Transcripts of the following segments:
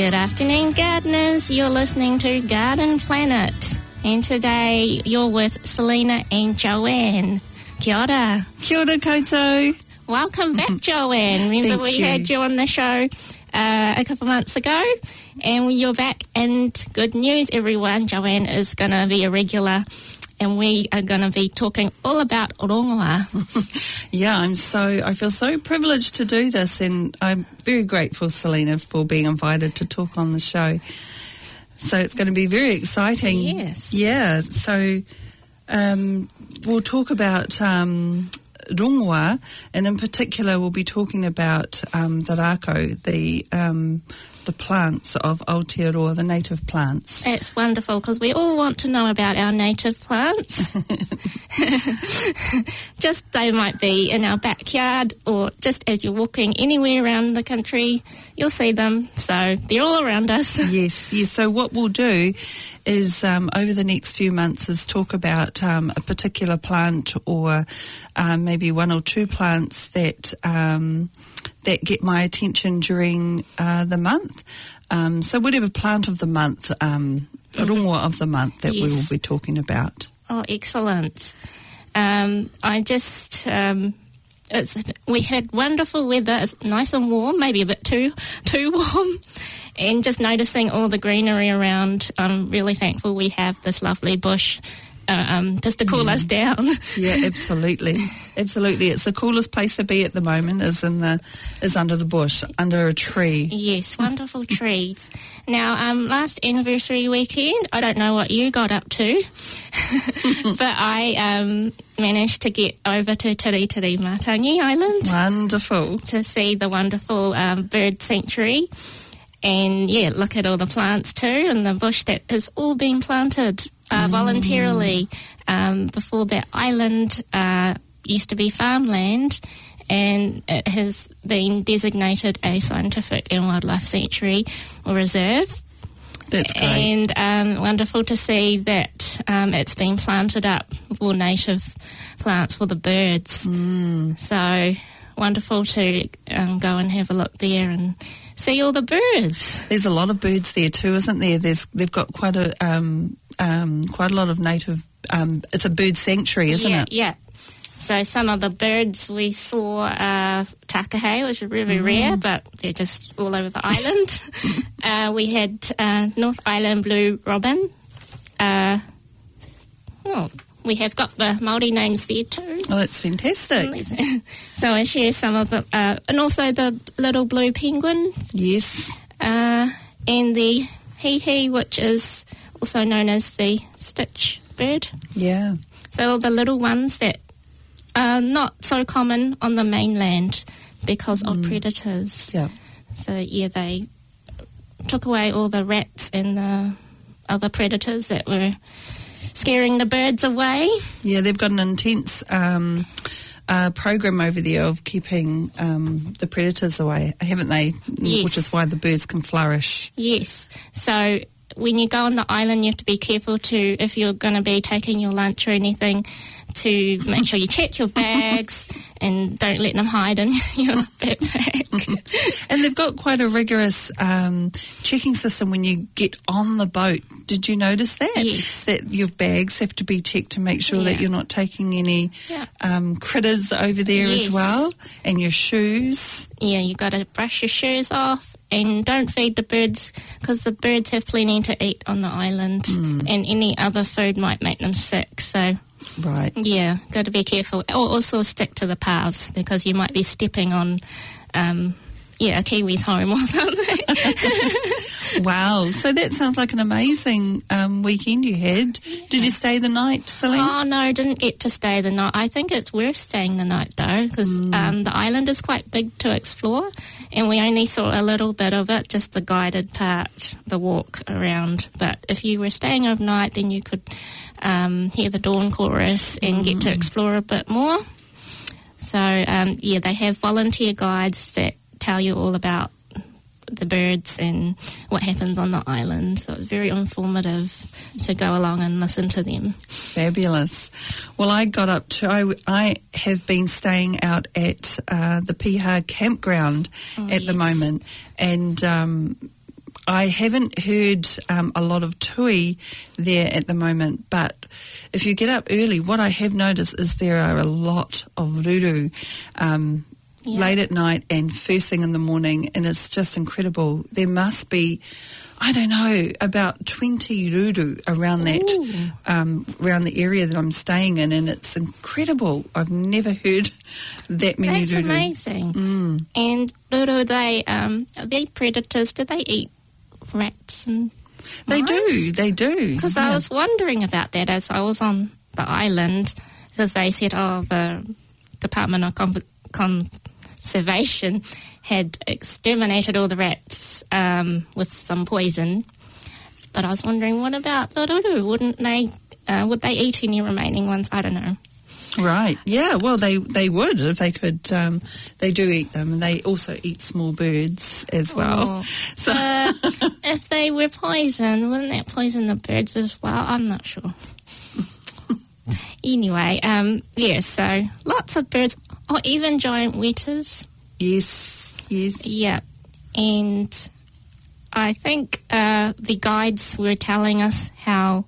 Good afternoon, gardeners. You're listening to Garden Planet. And today you're with Selena and Joanne. Kia ora. Kia ora koutou. Welcome back, Joanne. Remember we had you on the show a couple months ago, and you're back. And good news, everyone. Joanne is going to be a regular, and we are going to be talking all about rongoa. Yeah, I feel so privileged to do this, and I'm very grateful, Selena, for being invited to talk on the show. So it's going to be very exciting. Yes. Yeah, so we'll talk about rongoa, and in particular we'll be talking about the rako, the plants of Aotearoa, the native plants. It's wonderful because we all want to know about our native plants. Just they might be in our backyard, or just as you're walking anywhere around the country, you'll see them. So they're all around us. Yes. So what we'll do is over the next few months is talk about a particular plant, or maybe one or two plants that get my attention during the month. So whatever plant of the month, rongoa of the month that we will be talking about. Oh, excellent. We had wonderful weather. It's nice and warm, maybe a bit too warm. And just noticing all the greenery around, I'm really thankful we have this lovely bush just to cool us down. Yeah, absolutely. Absolutely. It's the coolest place to be at the moment is under the bush, under a tree. Yes, wonderful trees. Now, last anniversary weekend, I don't know what you got up to, but I managed to get over to Tiritiri Matangi Island. Wonderful. To see the wonderful bird sanctuary. And, yeah, look at all the plants too, and the bush that has all been planted voluntarily. Before that island used to be farmland, and it has been designated a scientific and wildlife sanctuary or reserve. That's great. And wonderful to see that it's been planted up for native plants for the birds. So wonderful to go and have a look there and see all the birds. There's a lot of birds there too, isn't there? They've got quite a lot of native. It's a bird sanctuary, isn't it? Yeah. So some of the birds we saw, takahe, which are really rare, but they're just all over the island. We had North Island blue robin. We have got the Māori names there too. Oh, that's fantastic. So I share some of the, and also the little blue penguin. Yes. And the hihi, which is also known as the stitch bird. Yeah. So all the little ones that are not so common on the mainland because of predators. Yeah. So, yeah, they took away all the rats and the other predators that were scaring the birds away. Yeah, they've got an intense program over there of keeping the predators away, haven't they? Yes. Which is why the birds can flourish. Yes. So when you go on the island, you have to be careful if you're going to be taking your lunch or anything, to make sure you check your bags and don't let them hide in your backpack. And they've got quite a rigorous checking system when you get on the boat. Did you notice that? Yes. That your bags have to be checked to make sure that you're not taking any critters over there as well, and your shoes. Yeah, you got to brush your shoes off. And don't feed the birds, because the birds have plenty to eat on the island, and any other food might make them sick. So, yeah, got to be careful. Also stick to the paths, because you might be stepping on, a Kiwi's home or something. Wow, so that sounds like an amazing weekend you had. Did you stay the night, Selena? Oh, no, I didn't get to stay the night. I think it's worth staying the night, though, because the island is quite big to explore, and we only saw a little bit of it, just the guided part, the walk around. But if you were staying overnight, then you could hear the dawn chorus and get to explore a bit more. So, they have volunteer guides that tell you all about the birds and what happens on the island. So it's very informative to go along and listen to them. Fabulous. Well, I have been staying out at the Piha campground at the moment, and I haven't heard a lot of tui there at the moment, but if you get up early, what I have noticed is there are a lot of ruru late at night and first thing in the morning, and it's just incredible. There must be, I don't know, about 20 ruru around that, around the area that I'm staying in, and it's incredible. I've never heard that many ruru. That's amazing. And ruru, are they predators? Do they eat rats and They mice? They do. Because I was wondering about that as I was on the island, because they said, the Department of Conservation had exterminated all the rats with some poison. But I was wondering, what about the ruru? Would they eat any remaining ones? I don't know. Right. Yeah. Well, they would if they could. They do eat them, and they also eat small birds as well. So, if they were poisoned, wouldn't that poison the birds as well? I'm not sure. Anyway, so lots of birds, or even giant wetters. Yes. Yeah, and I think the guides were telling us how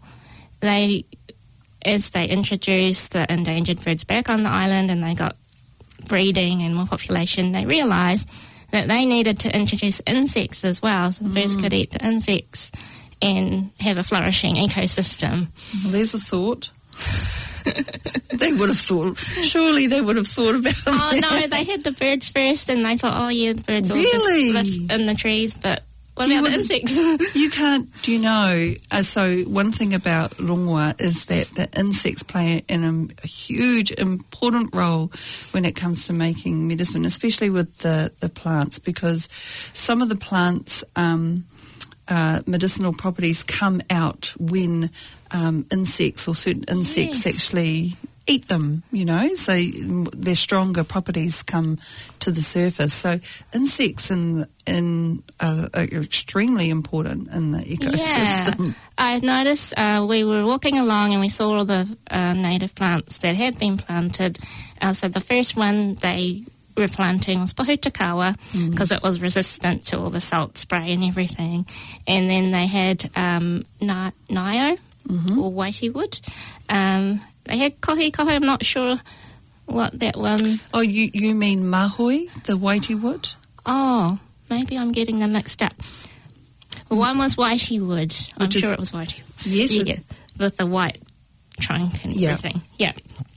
as they introduced the endangered birds back on the island and they got breeding and more population, they realised that they needed to introduce insects as well, so the birds could eat the insects and have a flourishing ecosystem. Well, there's a thought. They would have thought. Surely they would have thought about it. Oh, no, they had the birds first and they thought, the birds will just live in the trees, but what about the insects? You can't, so one thing about rongoa is that the insects play a huge, important role when it comes to making medicine, especially with the plants, because some of the plants' medicinal properties come out when insects or certain insects actually eat them, so their stronger properties come to the surface. So insects are extremely important in the ecosystem. Yeah. I noticed we were walking along and we saw all the native plants that had been planted. So the first one they were planting was pohutakawa because it was resistant to all the salt spray and everything. And then they had nio or whitey wood. They had kohi. I'm not sure what that one... Oh, you mean mahoi, the whitey wood? Oh, maybe I'm getting them mixed up. One was whitey wood. I'm sure it was whitey wood. Yes. Yeah, with the white trunk and everything. Yeah.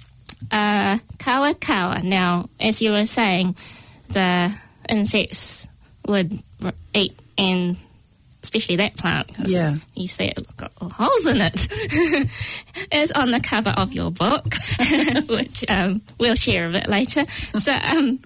Kawa. Now, as you were saying, the insects would eat, and especially that plant. Yeah. You see it's got holes in it. It's on the cover of your book, which we'll share a bit later. So,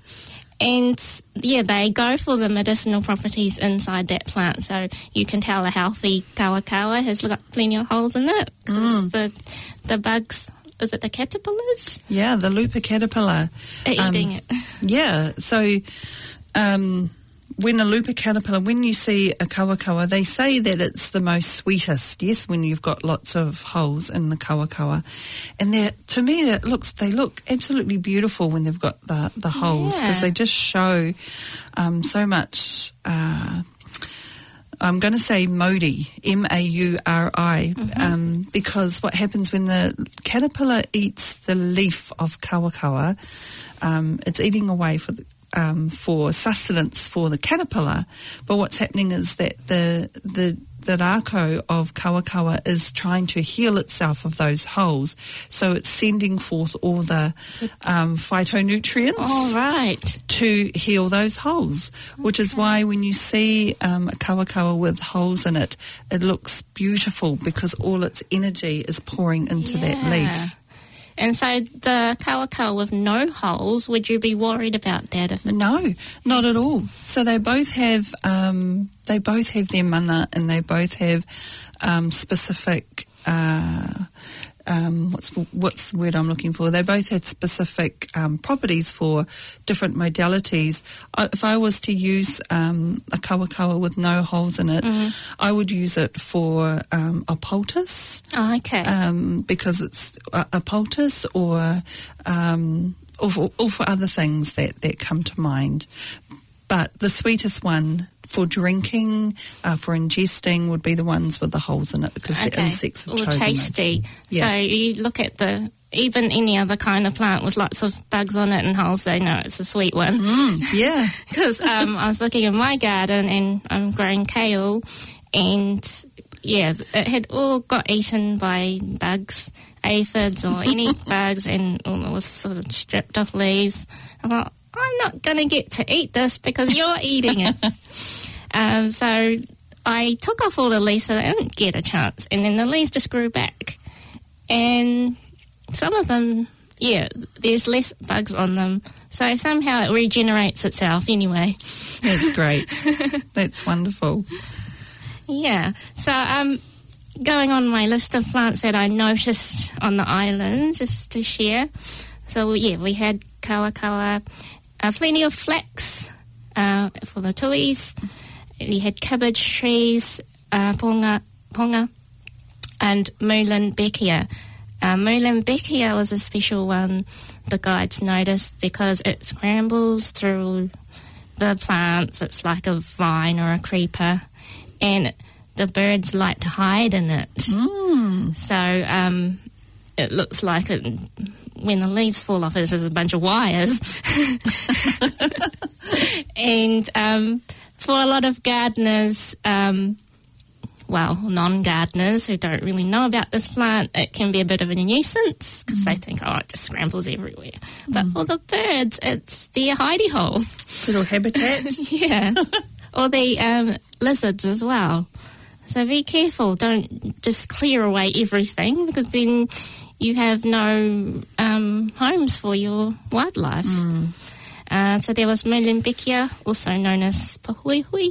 they go for the medicinal properties inside that plant. So you can tell a healthy kawa has got plenty of holes in it because the bugs... Is it the caterpillars? Yeah, the Lupa caterpillar. Eating it. Yeah, so when you see a kawa, they say that it's the most sweetest, yes, when you've got lots of holes in the kawa. And to me, they look absolutely beautiful when they've got the holes, because they just show so much... I'm going to say mauri, M-A-U-R-I, because what happens when the caterpillar eats the leaf of kawa, it's eating away for sustenance for the caterpillar. But what's happening is that the rako of kawa is trying to heal itself of those holes, so it's sending forth all the phytonutrients to heal those holes, which is why when you see a kawa with holes in it, it looks beautiful because all its energy is pouring into that leaf. And so the kawa with no holes, would you be worried about that? No, not at all. So they both have their mana, and they both have specific. What's the word I'm looking for? They both have specific properties for different modalities. If I was to use a kawa with no holes in it, I would use it for a poultice. Oh, okay. Because it's a poultice or for other things that come to mind. But the sweetest one for drinking, for ingesting, would be the ones with the holes in it, because the insects have chosen tasty. Yeah. So you look at even any other kind of plant with lots of bugs on it and holes, they know it's a sweet one. Yeah. Because I was looking in my garden and I'm growing kale, and it had all got eaten by bugs, aphids or any bugs, and it was sort of stripped off leaves. I thought, I'm not going to get to eat this because you're eating it. So I took off all the leaves so they didn't get a chance, and then the leaves just grew back. And some of them, there's less bugs on them. So somehow it regenerates itself anyway. That's great. That's wonderful. Yeah. So going on my list of plants that I noticed on the island, just to share. So, we had kawakawa, plenty of flax for the tuis. We had cabbage trees, ponga, and Muehlenbeckia. Muehlenbeckia was a special one the guides noticed because it scrambles through the plants. It's like a vine or a creeper, and the birds like to hide in it. So it looks like when the leaves fall off, it's a bunch of wires. And for a lot of gardeners, non-gardeners who don't really know about this plant, it can be a bit of a nuisance because they think, it just scrambles everywhere. But for the birds, it's their hidey hole. Little habitat. Yeah. Or the lizards as well. So be careful. Don't just clear away everything, because then you have no homes for your wildlife. So there was Muehlenbeckia, also known as pahuihui.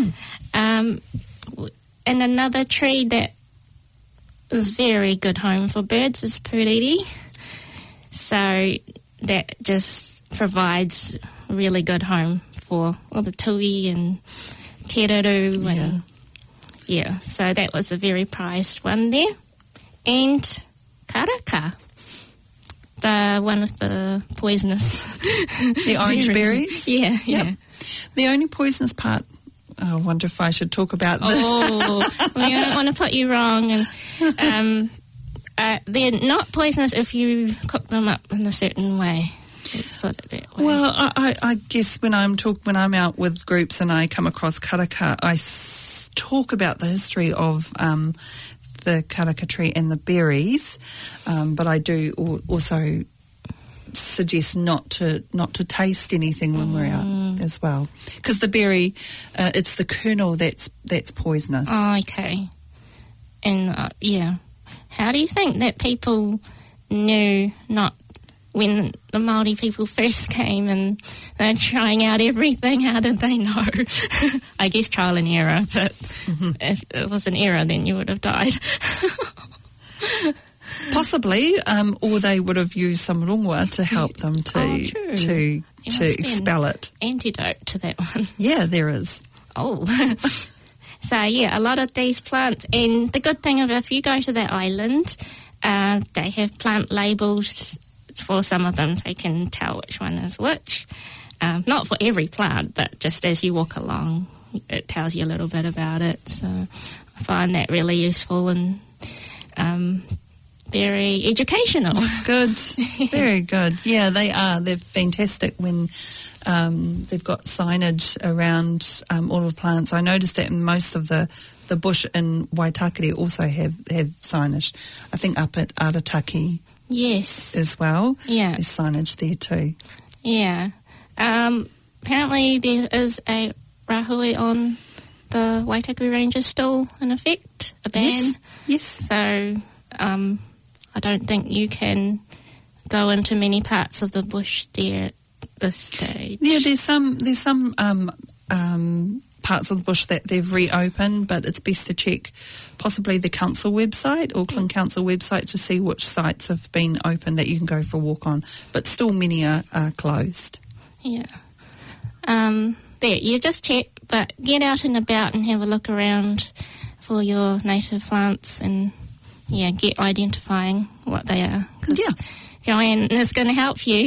And another tree that is very good home for birds is puriri. So that just provides a really good home for all the tui and kereru. And so that was a very prized one there. And karaka, the one with the poisonous... The orange berries? Yeah. The only poisonous part... I wonder if I should talk about this. We don't want to put you wrong. And they're not poisonous if you cook them up in a certain way. Let's put it that way. Well, I guess when I'm out with groups and I come across karaka, I talk about the history of the karaka tree and the berries, but I do also suggest not to taste anything when we're out as well, because the berry, it's the kernel that's poisonous. Oh, okay. And how do you think that people knew not when the Māori people first came and they're trying out everything? How did they know? I guess trial and error, but if it was an error, then you would have died. Possibly, or they would have used some rongoa to help them to expel it. Antidote to that one. Yeah, there is. Oh. So, a lot of these plants, and the good thing about if you go to that island, they have plant labels for some of them, so you can tell which one is which. Not for every plant, but just as you walk along, it tells you a little bit about it. So I find that really useful and very educational. That's good. Very good. Yeah, they are. They're fantastic when they've got signage around all of the plants. I noticed that most of the bush in Waitakere also have signage. I think up at Arataki as well. Yeah. There's signage there too. Yeah. Apparently there is a rahui on the Waitaku Ranges still in effect, a ban. Yes. So I don't think you can go into many parts of the bush there at this stage. Yeah, there's some parts of the bush that they've reopened, but it's best to check possibly the council website, Auckland Council website, to see which sites have been open that you can go for a walk on. But still many are closed. Yeah. There, you just check, but get out and about and have a look around for your native plants and, get identifying what they are. Yeah. Joanne is going to help you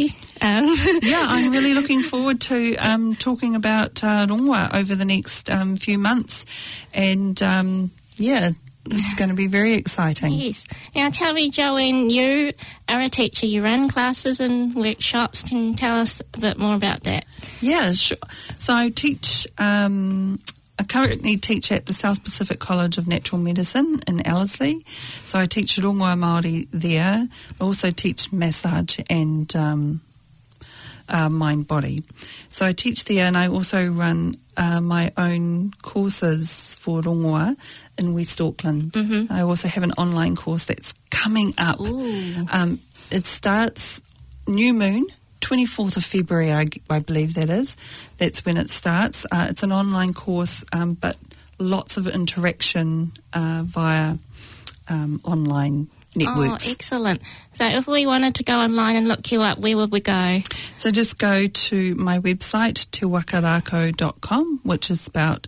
Yeah, I'm really looking forward to talking about rongoa over the next few months. And, it's going to be very exciting. Yes. Now tell me, Joanne, you are a teacher. You run classes and workshops. Can you tell us a bit more about that? Yeah, sure. So I teach... I currently teach at the South Pacific College of Natural Medicine in Ellerslie. So I teach rongoa Māori there. I also teach massage and mind-body. So I teach there, and I also run my own courses for rongoa in West Auckland. Mm-hmm. I also have an online course that's coming up. It starts new moon, 24th of February, I believe that is. That's when it starts. It's an online course, but lots of interaction via online networks. Oh, excellent. So if we wanted to go online and look you up, where would we go? So just go to my website, tewakarako.com, which is spelled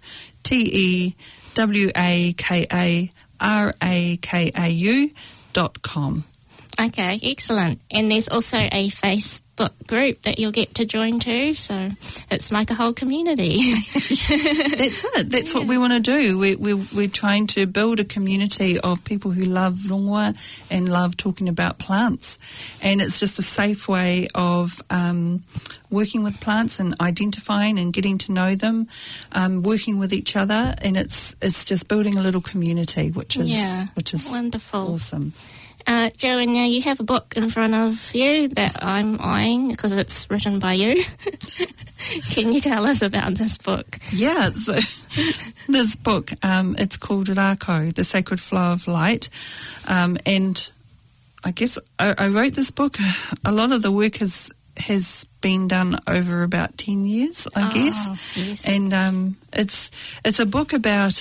TEWAKARAKAU.com. Okay, excellent. And there's also a Facebook group that you'll get to join too, so it's like a whole community. That's it. That's what we want to do. We're trying to build a community of people who love rongoa and love talking about plants. And it's just a safe way of working with plants and identifying and getting to know them, working with each other, and it's just building a little community, which is wonderful. Awesome. Joanne, now you have a book in front of you that I'm eyeing because it's written by you. Can you tell us about this book? Yeah, so this book, it's called Rako, The Sacred Flow of Light. And I guess I wrote this book. A lot of the work has been done over about 10 years, I guess. Yes. And it's a book about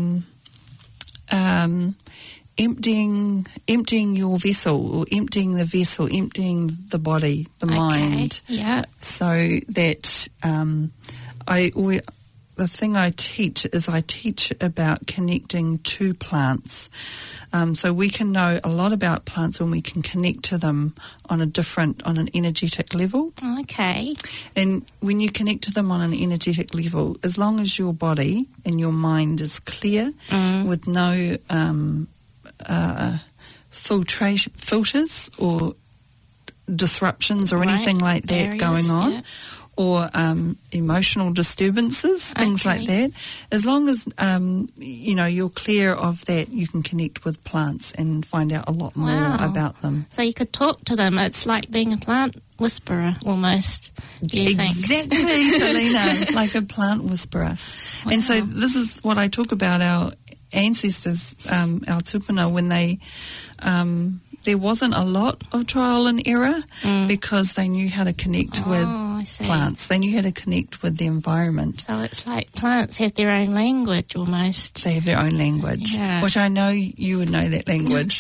emptying your vessel, or emptying the vessel, emptying the body, the mind. Yeah. So that the thing I teach about connecting to plants. So we can know a lot about plants when we can connect to them on an energetic level. Okay. And when you connect to them on an energetic level, as long as your body and your mind is clear with no filters or disruptions or anything like that going on, or emotional disturbances, things like that. As long as you're clear of that, you can connect with plants and find out a lot more about them. So you could talk to them. It's like being a plant whisperer almost. Exactly, Selena, like a plant whisperer. Wow. And so this is what I talk about our ancestors, our tupuna, when they there wasn't a lot of trial and error because they knew how to connect with plants. They knew how to connect with the environment. So it's like plants have their own language almost. They have their own language, which I know you would know that language.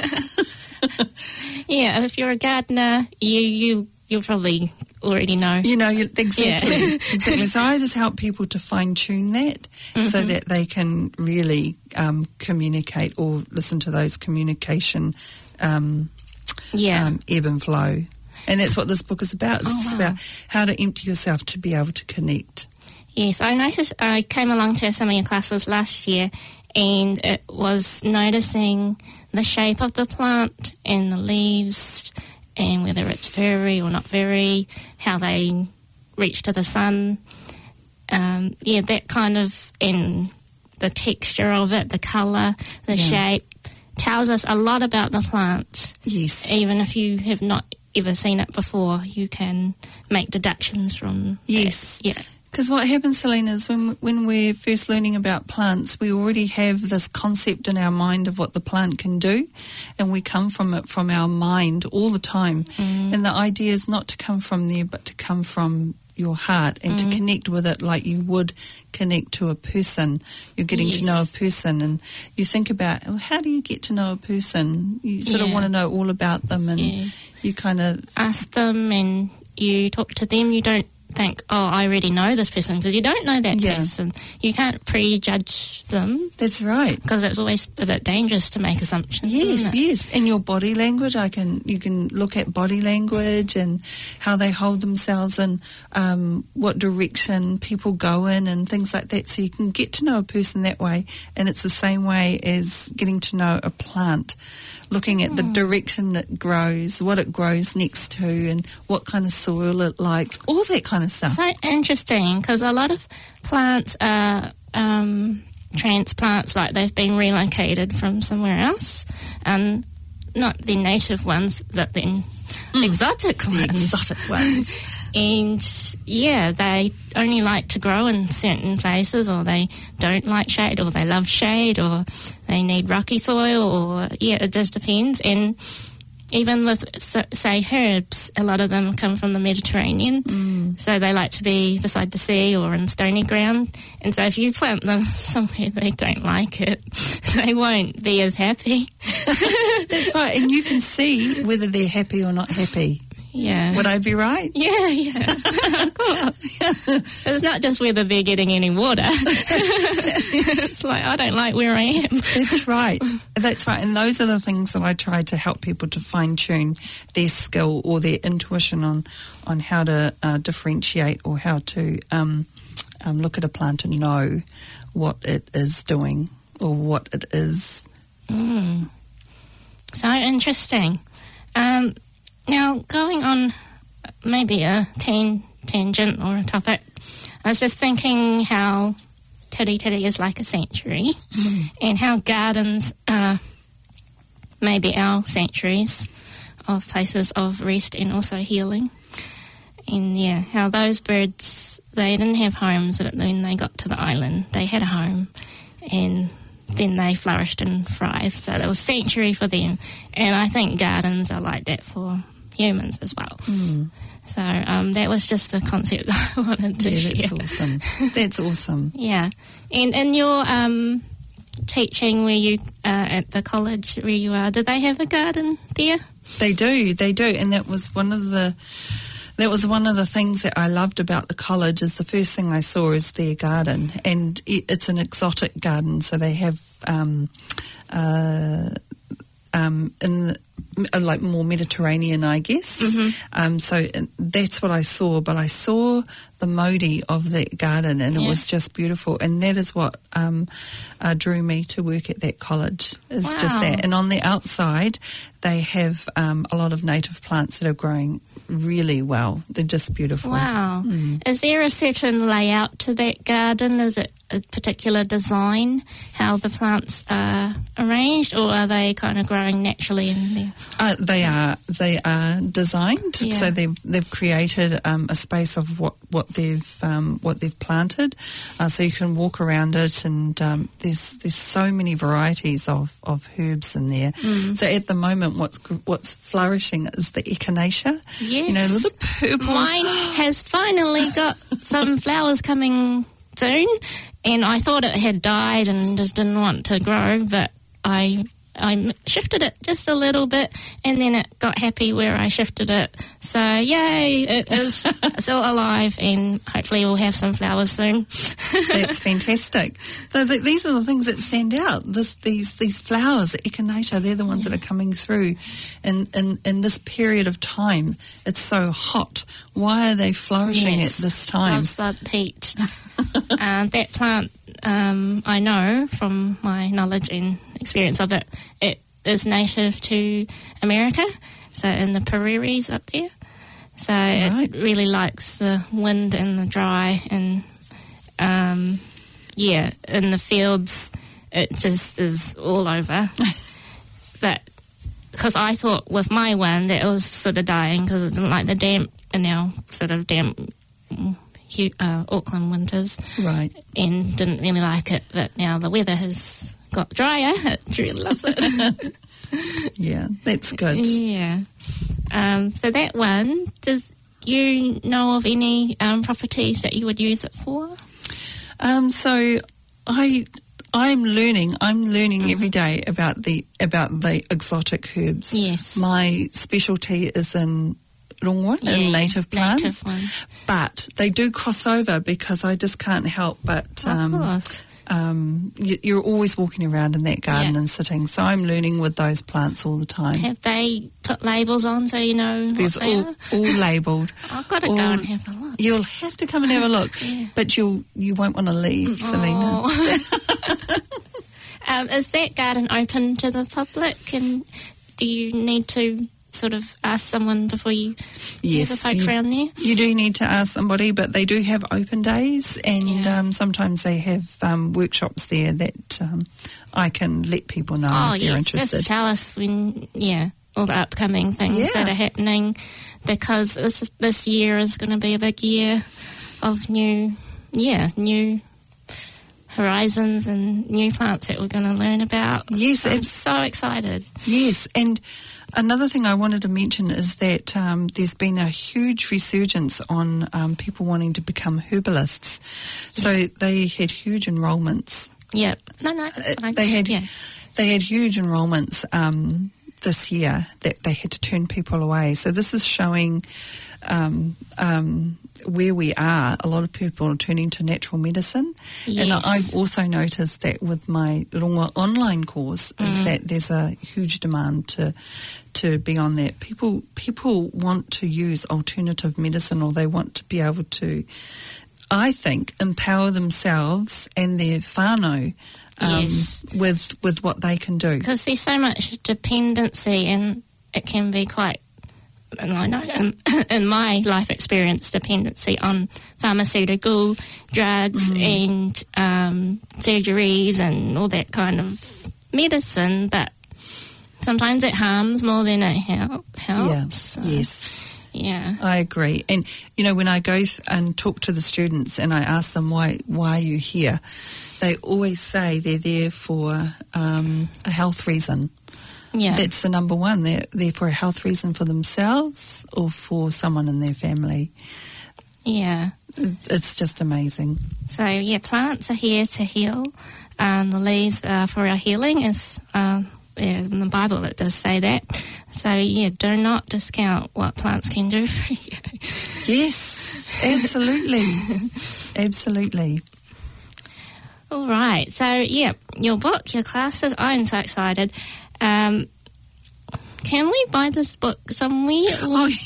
Yeah, if you're a gardener, you'll probably already know. You know, exactly. Exactly. So I just help people to fine-tune that so that they can really communicate or listen to those communication ebb and flow. And that's what this book is about. It's about how to empty yourself to be able to connect. Yes, I noticed, I came along to some of your classes last year, and it was noticing the shape of the plant and the leaves, and whether it's furry or not furry, how they reach to the sun. That kind of, and the texture of it, the colour, the shape, tells us a lot about the plants. Yes. Even if you have not ever seen it before, you can make deductions from Yes. Yeah. Because what happens, Selena, is when we're first learning about plants, we already have this concept in our mind of what the plant can do, and we come from it from our mind all the time. And the idea is not to come from there, but to come from your heart and to connect with it like you would connect to a person. You're getting to know a person, and you think about, how do you get to know a person? You sort of want to know all about them, and you kind of ask them and you talk to them. You don't think, oh, I already know this person, because you don't know that person. You can't prejudge them. That's right. Because it's always a bit dangerous to make assumptions. Yes. And your body language, you can look at body language and how they hold themselves and what direction people go in and things like that. So you can get to know a person that way, and it's the same way as getting to know a plant. Looking at the direction it grows, what it grows next to, and what kind of soil it likes, all that kind of stuff. So interesting, because a lot of plants are transplants, like they've been relocated from somewhere else, and not the native ones, but the exotic ones. Exotic ones. And they only like to grow in certain places, or they don't like shade, or they love shade, or they need rocky soil, or it just depends. And even with, say, herbs, a lot of them come from the Mediterranean, so they like to be beside the sea or in stony ground. And so if you plant them somewhere they don't like it, they won't be as happy. That's right, and you can see whether they're happy or not happy. Yeah. Would I be right? Yeah. Of course. It's not just whether they're getting any water. It's like, I don't like where I am. That's right. And those are the things that I try to help people to fine-tune their skill or their intuition on how to differentiate, or how to look at a plant and know what it is doing or what it is. So interesting. Now, going on maybe a tangent or a topic, I was just thinking how Tiriti is like a sanctuary, and how gardens are maybe our sanctuaries of places of rest and also healing. And how those birds, they didn't have homes, but when they got to the island, they had a home, and then they flourished and thrived. So there was sanctuary for them. And I think gardens are like that for humans as well. So that was just the concept I wanted to share. That's awesome. That's awesome. Yeah. And in your teaching where you at the college where you are, do they have a garden there? They do. And that was one of the things that I loved about the college. Is the first thing I saw is their garden, and it's an exotic garden. So they have like more Mediterranean, I guess. So that's what I saw. But I saw the Māori of that garden, and it was just beautiful. And that is what drew me to work at that college. Is just that. And on the outside, they have a lot of native plants that are growing really well. They're just beautiful. Wow. Is there a certain layout to that garden? Is it a particular design, how the plants are arranged, or are they kind of growing naturally in there? They are designed. So they've created a space of what they've planted, so you can walk around it, and there's so many varieties of herbs in there. So at the moment, what's flourishing is the echinacea. Yes. You know, little purple. Mine has finally got some flowers coming soon, and I thought it had died and just didn't want to grow, but I shifted it just a little bit, and then it got happy where I shifted it. So yay, it is still alive, and hopefully we'll have some flowers soon. That's fantastic. So these are the things that stand out. These flowers, the echinacea, they're the ones that are coming through in this period of time. It's so hot. Why are they flourishing at this time? Loves the heat. That plant, I know from my knowledge and experience of it, it is native to America, so in the prairies up there. So it really likes the wind and the dry, and in the fields it just is all over. But because I thought with my one that it was sort of dying because it didn't like the damp, and now sort of damp Auckland winters, and didn't really like it. But now the weather has got drier. It really loves it. Yeah, that's good. Yeah. So that one, does you know of any properties that you would use it for? So I'm learning every day about the exotic herbs. Yes. My specialty is in rongoa and native plants. Native ones. But they do cross over because I just can't help but... Of course. You're always walking around in that garden and sitting, so I'm learning with those plants all the time. Have they put labels on so you know There's what they are? all labelled. I've got to go and have a look. You'll have to come and have a look, but you won't want to leave, Selena. Is that garden open to the public, and do you need to sort of ask someone before you have a poke around there? You do need to ask somebody, but they do have open days, and sometimes they have workshops there that I can let people know if they're interested. Just tell us when, all the upcoming things that are happening, because this year is going to be a big year of new horizons and new plants that we're going to learn about. Yes. I'm so excited. Yes, and another thing I wanted to mention is that there's been a huge resurgence on people wanting to become herbalists. So they had huge enrolments. Yeah. No, it's fine. They had huge enrolments this year that they had to turn people away. So this is showing where we are. A lot of people are turning to natural medicine. Yes. And I've also noticed that with my Rongoa online course is that there's a huge demand to be on that. People want to use alternative medicine, or they want to be able to, I think, empower themselves and their whānau with what they can do. Because there's so much dependency, and it can be quite, and I know in my life experience, dependency on pharmaceutical drugs and surgeries and all that kind of medicine, but sometimes it harms more than it helps. Yeah. So, yes. Yeah. I agree. And, when I go and talk to the students and I ask them why are you here, they always say they're there for a health reason. Yeah. That's the number one. They're there for a health reason for themselves or for someone in their family. Yeah. It's just amazing. So, plants are here to heal. The leaves are for our healing. Is in the Bible it does say that. So, do not discount what plants can do for you. Yes, absolutely. Absolutely. All right. So, your book, your classes, I'm so excited. Can we buy this book somewhere?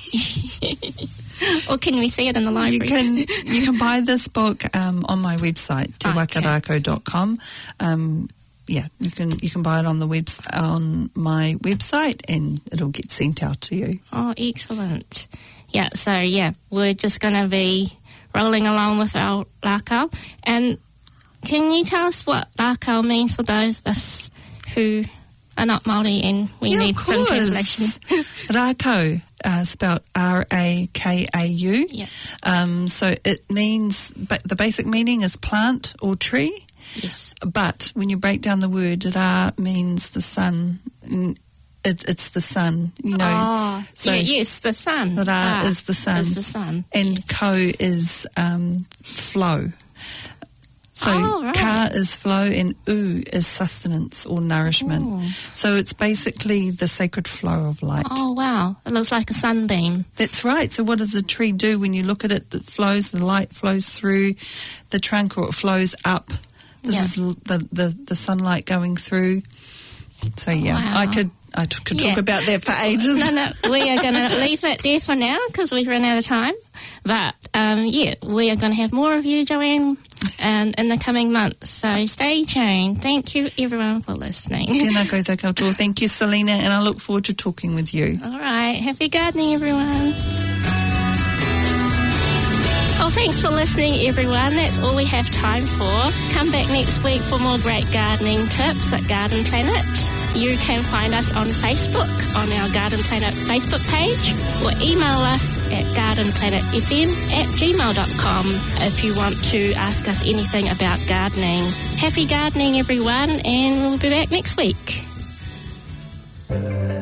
Or can we see it in the library? You can buy this book on my website, tewakarako.com. You can buy it on on my website, and it'll get sent out to you. Oh, excellent. Yeah, so we're just going to be rolling along with our rākau. And can you tell us what rākau means for those of us who are not Māori and we need some translation? Rākau, spelled R-A-K-A-U. Yeah. So it means, the basic meaning is plant or tree. Yes. But when you break down the word, Rā means the sun. It's the sun, Oh, so yes, the sun. Rā is the sun. Is the sun. And ko is flow. So ka is flow and u is sustenance or nourishment. Ooh. So it's basically the sacred flow of light. Oh, wow. It looks like a sunbeam. That's right. So what does a tree do when you look at it? It flows, the light flows through the trunk, or it flows up. This is the sunlight going through. So, I could talk about that for ages. No, we are going to leave it there for now because we've run out of time. But, we are going to have more of you, Joanne, in the coming months. So stay tuned. Thank you, everyone, for listening. Tēnā koutou katoa. Thank you, Selena, and I look forward to talking with you. All right. Happy gardening, everyone. Well, thanks for listening, everyone. That's all we have time for. Come back next week for more great gardening tips at Garden Planet. You can find us on Facebook, on our Garden Planet Facebook page, or email us at gardenplanetfm@gmail.com if you want to ask us anything about gardening. Happy gardening, everyone, and we'll be back next week.